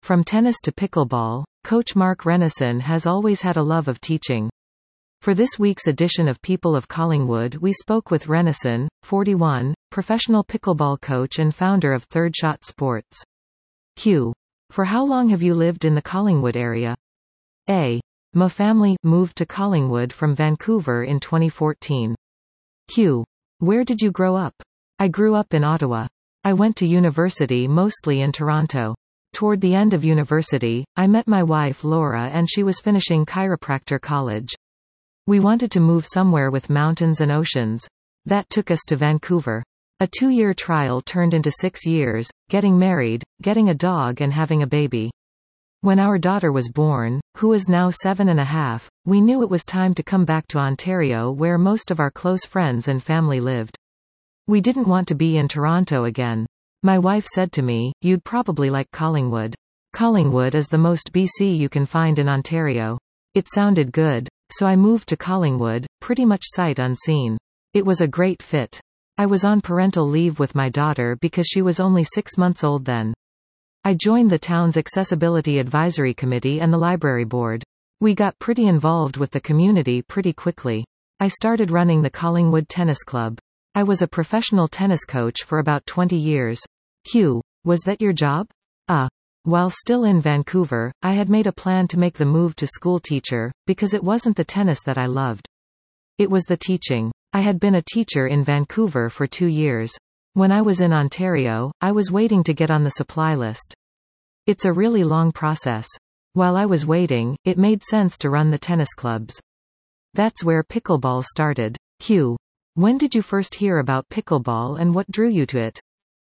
From tennis to pickleball, Coach Mark Renneson has always had a love of teaching. For this week's edition of People of Collingwood, we spoke with Renneson, 41, professional pickleball coach and founder of Third Shot Sports. Q. For how long have you lived in the Collingwood area? A. My family moved to Collingwood from Vancouver in 2014. Q. Where did you grow up? I grew up in Ottawa. I went to university mostly in Toronto. Toward the end of university, I met my wife Laura and she was finishing chiropractor college. We wanted to move somewhere with mountains and oceans. That took us to Vancouver. A 2-year trial turned into 6 years, getting married, getting a dog and having a baby. When our daughter was born, who is now 7.5, we knew it was time to come back to Ontario where most of our close friends and family lived. We didn't want to be in Toronto again. My wife said to me, "You'd probably like Collingwood. Collingwood is the most BC you can find in Ontario." It sounded good, so I moved to Collingwood, pretty much sight unseen. It was a great fit. I was on parental leave with my daughter because she was only 6 months old then. I joined the town's Accessibility Advisory Committee and the Library Board. We got pretty involved with the community pretty quickly. I started running the Collingwood Tennis Club. I was a professional tennis coach for about 20 years. Q. Was that your job? While still in Vancouver, I had made a plan to make the move to school teacher, because it wasn't the tennis that I loved. It was the teaching. I had been a teacher in Vancouver for 2 years. When I was in Ontario, I was waiting to get on the supply list. It's a really long process. While I was waiting, it made sense to run the tennis clubs. That's where pickleball started. Q. When did you first hear about pickleball and what drew you to it?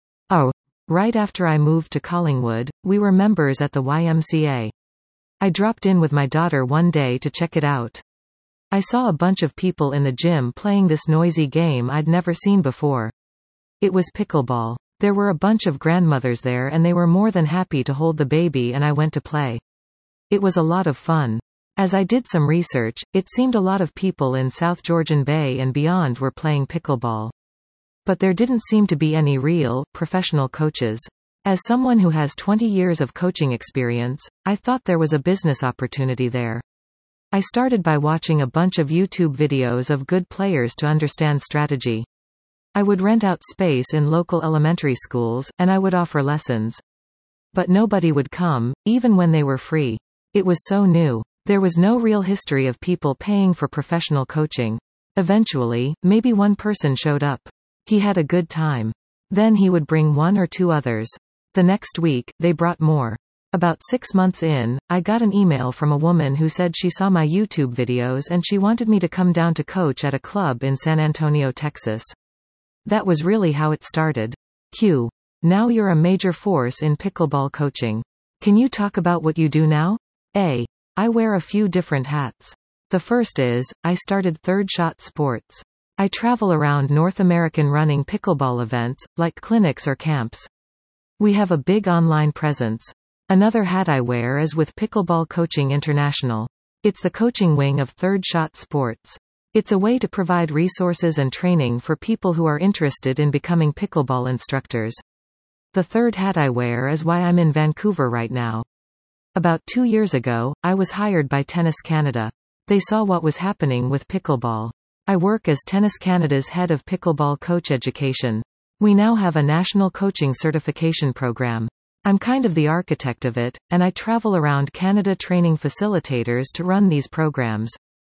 Right after I moved to Collingwood, we were members at the YMCA. I dropped in with my daughter one day to check it out. I saw a bunch of people in the gym playing this noisy game I'd never seen before. It was pickleball. There were a bunch of grandmothers there and they were more than happy to hold the baby and I went to play. It was a lot of fun. As I did some research, it seemed a lot of people in South Georgian Bay and beyond were playing pickleball. But there didn't seem to be any real, professional coaches. As someone who has 20 years of coaching experience, I thought there was a business opportunity there. I started by watching a bunch of YouTube videos of good players to understand strategy. I would rent out space in local elementary schools, and I would offer lessons. But nobody would come, even when they were free. It was so new. There was no real history of people paying for professional coaching. Eventually, maybe one person showed up. He had a good time. Then he would bring 1 or 2 others. The next week, they brought more. About 6 months in, I got an email from a woman who said she saw my YouTube videos and she wanted me to come down to coach at a club in San Antonio, Texas. That was really how it started. Q. Now you're a major force in pickleball coaching. Can you talk about what you do now? A. I wear a few different hats. The first is, I started Third Shot Sports. I travel around North American running pickleball events, like clinics or camps. We have a big online presence. Another hat I wear is with Pickleball Coaching International. It's the coaching wing of Third Shot Sports. It's a way to provide resources and training for people who are interested in becoming pickleball instructors. The third hat I wear is why I'm in Vancouver right now. About 2 years ago, I was hired by Tennis Canada. They saw what was happening with pickleball. I work as Tennis Canada's head of pickleball coach education. We now have a national coaching certification program. I'm kind of the architect of it, and I travel around Canada training facilitators to run these programs.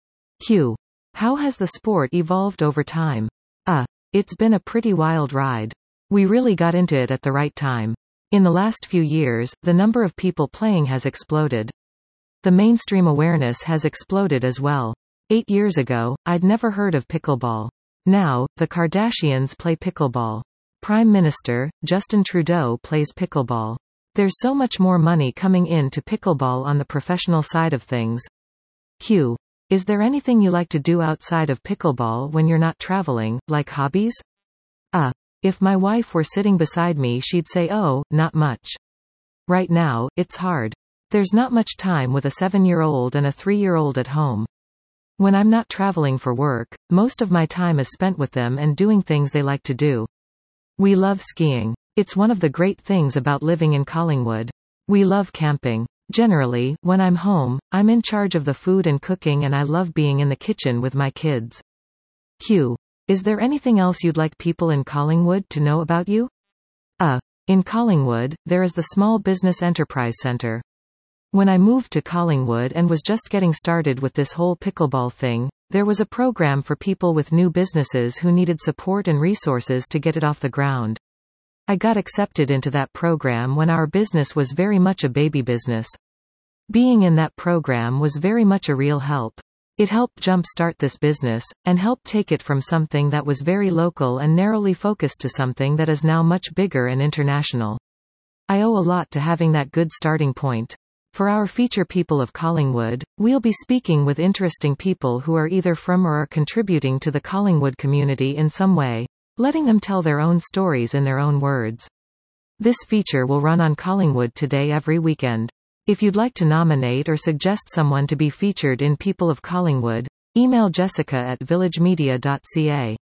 Q. How has the sport evolved over time? It's been a pretty wild ride. We really got into it at the right time. In the last few years, the number of people playing has exploded. The mainstream awareness has exploded as well. 8 years ago, I'd never heard of pickleball. Now, the Kardashians play pickleball. Prime Minister, Justin Trudeau plays pickleball. There's so much more money coming into pickleball on the professional side of things. Q. Is there anything you like to do outside of pickleball when you're not traveling, like hobbies? If my wife were sitting beside me she'd say not much. Right now, it's hard. There's not much time with a 7-year-old and a 3-year-old at home. When I'm not traveling for work, most of my time is spent with them and doing things they like to do. We love skiing. It's one of the great things about living in Collingwood. We love camping. Generally, when I'm home, I'm in charge of the food and cooking, and I love being in the kitchen with my kids. Q. Is there anything else you'd like people in Collingwood to know about you? In Collingwood, there is the Small Business Enterprise Centre. When I moved to Collingwood and was just getting started with this whole pickleball thing, there was a program for people with new businesses who needed support and resources to get it off the ground. I got accepted into that program when our business was very much a baby business. Being in that program was very much a real help. It helped jump-start this business, and helped take it from something that was very local and narrowly focused to something that is now much bigger and international. I owe a lot to having that good starting point. For our feature People of Collingwood, we'll be speaking with interesting people who are either from or are contributing to the Collingwood community in some way, letting them tell their own stories in their own words. This feature will run on Collingwood Today every weekend. If you'd like to nominate or suggest someone to be featured in People of Collingwood, email Jessica at villagemedia.ca.